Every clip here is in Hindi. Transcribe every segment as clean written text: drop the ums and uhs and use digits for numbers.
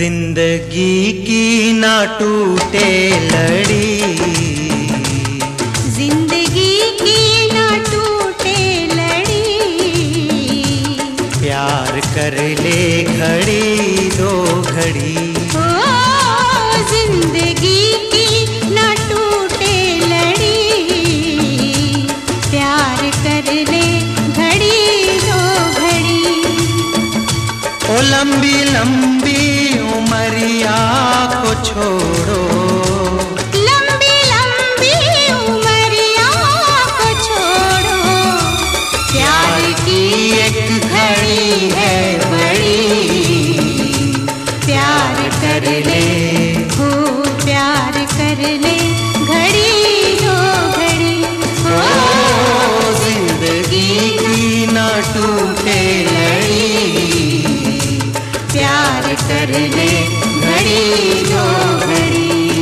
जिंदगी की ना टूटे लड़ी, जिंदगी की ना टूटे लड़ी, प्यार कर ले घड़ी दो घड़ी। ओ जिंदगी की ना टूटे लड़ी, प्यार कर ले घड़ी दो घड़ी। ओ लंबी लंबी उमरिया को छोड़ो, लंबी लंबी उमरिया को छोड़ो, प्यार की एक घड़ी है बड़ी, प्यार कर ले हो प्यार कर ले घड़ी दो घड़ी। ओ जिंदगी की ना टूटे लड़ी, प्यार कर ले घड़ी दो घड़ी।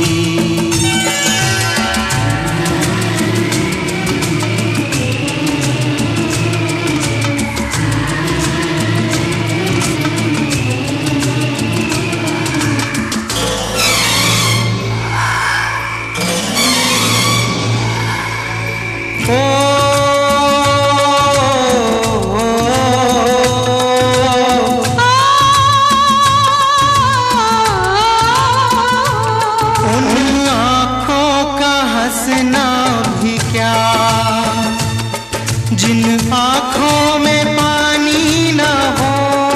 जिन आँखों में पानी न हो,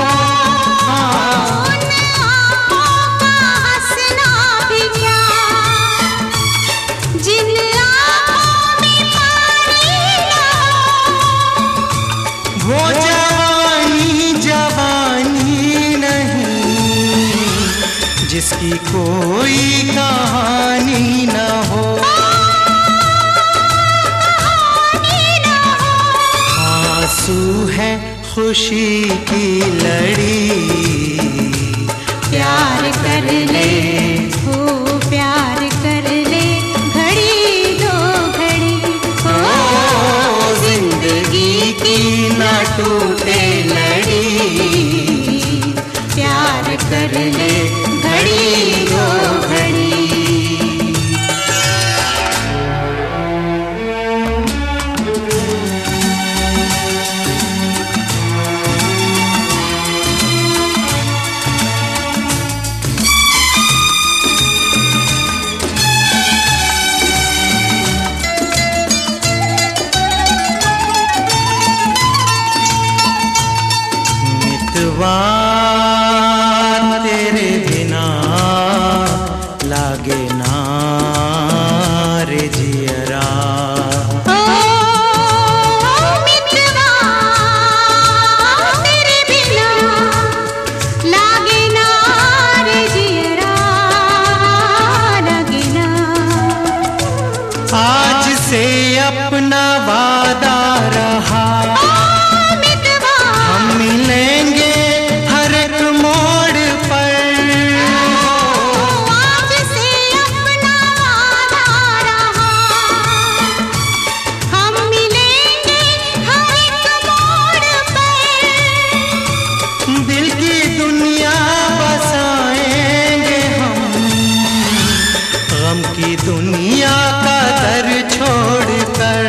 उन आँखों का हंसना भी क्या, जिन आँखों में पानी न हो, वो जवानी जवानी नहीं जिसकी कोई कहानी न हो। आंसू है खुशी की लड़ी, प्यार कर ले हो प्यार कर ले घड़ी दो घड़ी। ओ जिंदगी की ना टूटे लड़ी, प्यार कर ले घड़ी दो घड़ी। तेरे बिना लागे ना रे जियरा, ओ मितवा तेरे बिना लागे ना रे जियरा, लागे ना। आज से अपना वादा रहा, हम मिलेंगे हर एक मोड़ पर। आज से अपना वादा रहा, हम मिलेंगे हर एक मोड़ पर। दिल की दुनिया बसाएंगे हम, गम की दुनिया का दर छोड़कर।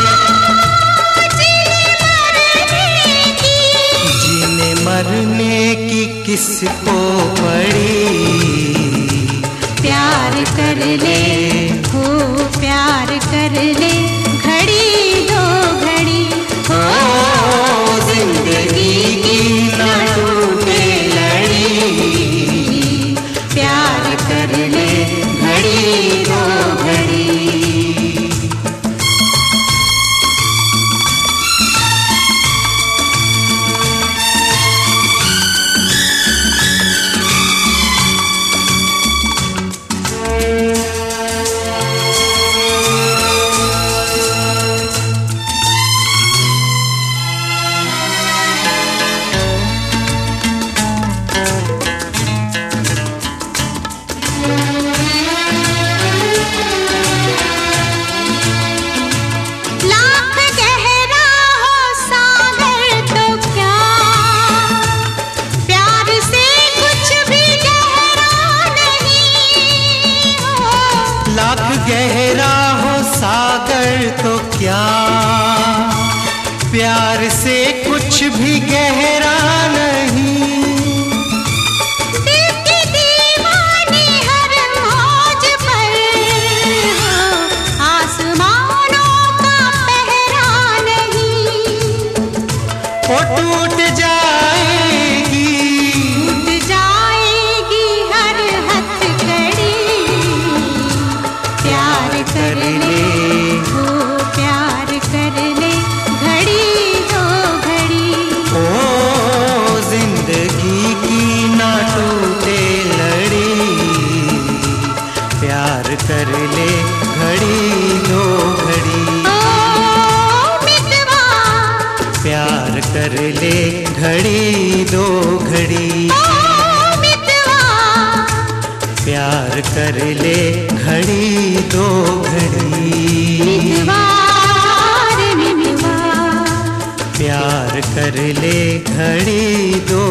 मरने की किसको पड़ी, प्यार कर ले हो प्यार कर ले घड़ी दो घड़ी। ओ जिंदगी की ना टूटे लड़ी, प्यार कर ले घड़ी दो घड़ी। प्यार से कुछ भी गहरा नहीं। दिल की दीवानी हर मौज पर हो, आसमानों का पहरा नहीं। वो टूट जाएगी हर हथकड़ी। प्यार कर ले हो, प्यार कर ले घड़ी दो घड़ी। ओ जिंदगी की ना टूटे लड़ी, प्यार कर ले घड़ी दो घड़ी। ओ मितवा, प्यार कर ले घड़ी दो घड़ी। ओ मितवा, प्यार कर ले घड़ी दो घड़ी। मितवा रे मितवा। प्यार कर ले घड़ी दो